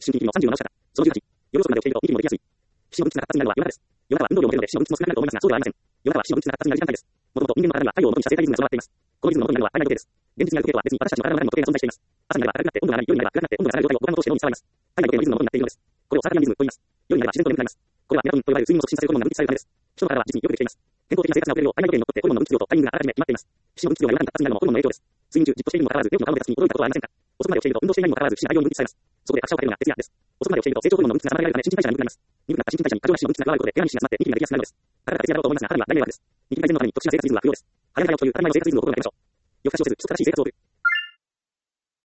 思春期の37のした。その18、夜遅くまで起きていると、息もできやすい。死の分岐つながった活になるのは夜中です。夜中は運動量も減るので死の分岐も少なくなると思いますが、そうではありません。夜中は死の分岐つながった活になる時間帯です。もともと人間の体には太陽を元にした生態リズムが備わっています。このリズムの元になるのは体内時計です。現実にある時計とは別に私たちの体の中にも時計が存在しています。朝になれば明るくなって温度が上がり、夜になれば暗くなって温度が下がる状態を五感を通して脳に伝わります。体内時計のリズムの元になっているのです。これをサーカディアンリズムと言います。夜になれば自然と眠くなります。これはメラトニンと呼ばれる睡眠を促進させるホルモンが分泌されるためです。人の体は実によくできています。健康的な生活が送れるよう体内時計にのっとってホルモンの分泌量とタイミングがあらかじめ決まっています。死の分泌量が夜中に活発になるのもホルモンの影響です。睡眠中じっとしているにもかかわらず、夜の顔で立つに驚いたことはありませんか？遅くまで起きていると運動していないにもかかわらず、不思議な量に分泌されます。そこで拍車をかけるのが徹夜です。遅くまで起きていると成長ホルモンの分泌が妨げられるため新陳代謝が鈍くなります。鈍くなった新陳代謝に過剰な脂肪の分泌が加わることで怪我にが集まってニキビができやすくなるのです。体が徹夜だろうと思いますが、肌には大迷惑です。ニキビ改善のために特殊な生活リズムが不要です。早め早起きという当たり前の生活リズムを心がけましょう。夜更かしをせず、規則正しい生活を送る。